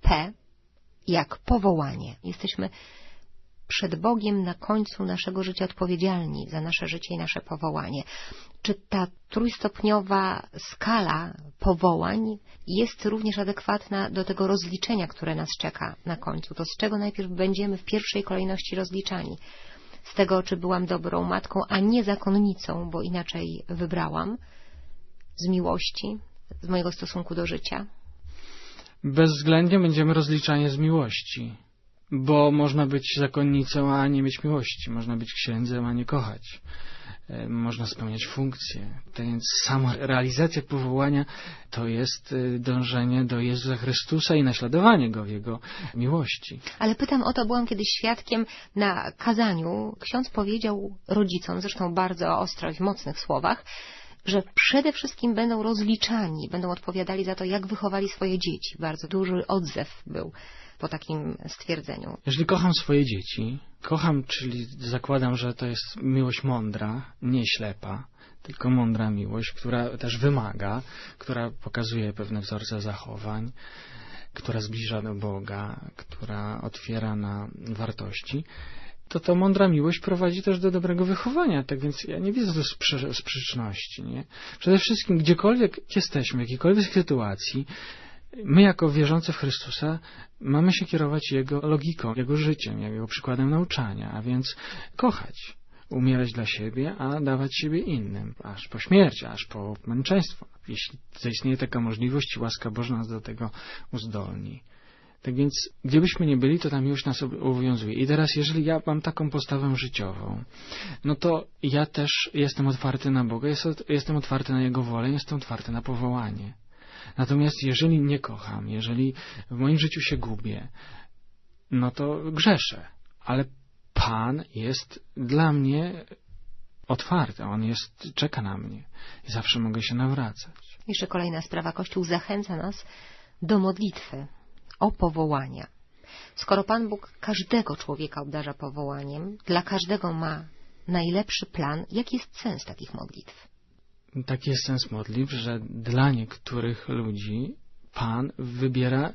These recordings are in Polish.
P jak powołanie. Jesteśmy przed Bogiem na końcu naszego życia odpowiedzialni za nasze życie i nasze powołanie. Czy ta trójstopniowa skala powołań jest również adekwatna do tego rozliczenia, które nas czeka na końcu? To z czego najpierw będziemy w pierwszej kolejności rozliczani? Z tego, czy byłam dobrą matką, a nie zakonnicą, bo inaczej wybrałam, z miłości, z mojego stosunku do życia? Bezwzględnie będziemy rozliczani z miłości, bo można być zakonnicą, a nie mieć miłości. Można być księdzem, a nie kochać. Można spełniać funkcje. Więc sama realizacja powołania to jest dążenie do Jezusa Chrystusa i naśladowanie Go w Jego miłości. Ale pytam o to, byłam kiedyś świadkiem na kazaniu. Ksiądz powiedział rodzicom, zresztą bardzo ostro i w mocnych słowach, że przede wszystkim będą rozliczani, będą odpowiadali za to, jak wychowali swoje dzieci. Bardzo duży odzew był po takim stwierdzeniu. Jeżeli kocham swoje dzieci, czyli zakładam, że to jest miłość mądra, nie ślepa, tylko mądra miłość, która też wymaga, która pokazuje pewne wzorce zachowań, która zbliża do Boga, która otwiera na wartości, to mądra miłość prowadzi też do dobrego wychowania. Tak więc ja nie widzę tu sprzeczności. Nie? Przede wszystkim, gdziekolwiek jesteśmy, w jakiejkolwiek sytuacji, my jako wierzący w Chrystusa mamy się kierować Jego logiką, Jego życiem, Jego przykładem nauczania, a więc kochać, umierać dla siebie, a dawać siebie innym, aż po śmierć, aż po męczeństwo. Jeśli zaistnieje taka możliwość i łaska Boża nas do tego uzdolni. Tak więc, gdzie byśmy nie byli, to ta miłość nas obowiązuje. I teraz, jeżeli ja mam taką postawę życiową, no to ja też jestem otwarty na Boga, jestem otwarty na Jego wolę, jestem otwarty na powołanie. Natomiast jeżeli nie kocham, jeżeli w moim życiu się gubię, no to grzeszę. Ale Pan jest dla mnie otwarty, On czeka na mnie i zawsze mogę się nawracać. Jeszcze kolejna sprawa. Kościół zachęca nas do modlitwy o powołania. Skoro Pan Bóg każdego człowieka obdarza powołaniem, dla każdego ma najlepszy plan, jaki jest sens takich modlitw? Taki jest sens modlitw, że dla niektórych ludzi Pan wybiera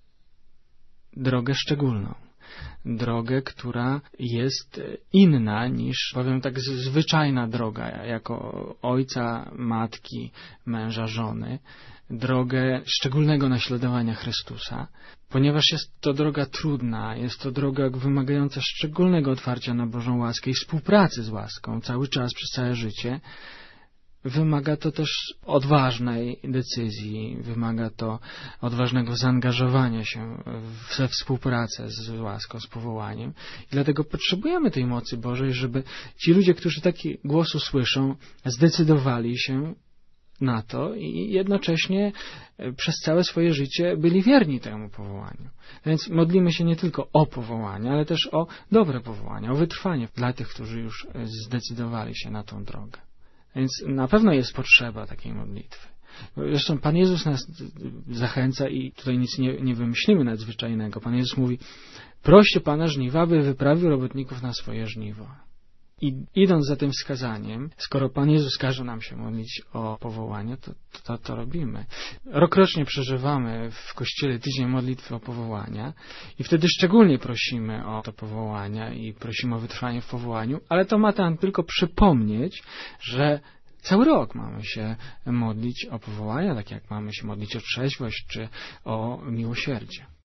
drogę szczególną. Drogę, która jest inna niż, powiem tak, zwyczajna droga, jako ojca, matki, męża, żony. Drogę szczególnego naśladowania Chrystusa, ponieważ jest to droga trudna, jest to droga wymagająca szczególnego otwarcia na Bożą łaskę i współpracy z łaską cały czas, przez całe życie. Wymaga to też odważnej decyzji, wymaga to odważnego zaangażowania się we współpracę z łaską, z powołaniem. I dlatego potrzebujemy tej mocy Bożej, żeby ci ludzie, którzy taki głos usłyszą, zdecydowali się na to i jednocześnie przez całe swoje życie byli wierni temu powołaniu. Więc modlimy się nie tylko o powołanie, ale też o dobre powołanie, o wytrwanie dla tych, którzy już zdecydowali się na tą drogę. Więc na pewno jest potrzeba takiej modlitwy. Zresztą Pan Jezus nas zachęca i tutaj nic nie wymyślimy nadzwyczajnego. Pan Jezus mówi: proście Pana żniwa, by wyprawił robotników na swoje żniwo. I idąc za tym wskazaniem, skoro Pan Jezus każe nam się modlić o powołanie, to robimy. Rokrocznie przeżywamy w Kościele tydzień modlitwy o powołania i wtedy szczególnie prosimy o to powołania i prosimy o wytrwanie w powołaniu, ale to ma nam tylko przypomnieć, że cały rok mamy się modlić o powołania, tak jak mamy się modlić o trzeźwość czy o miłosierdzie.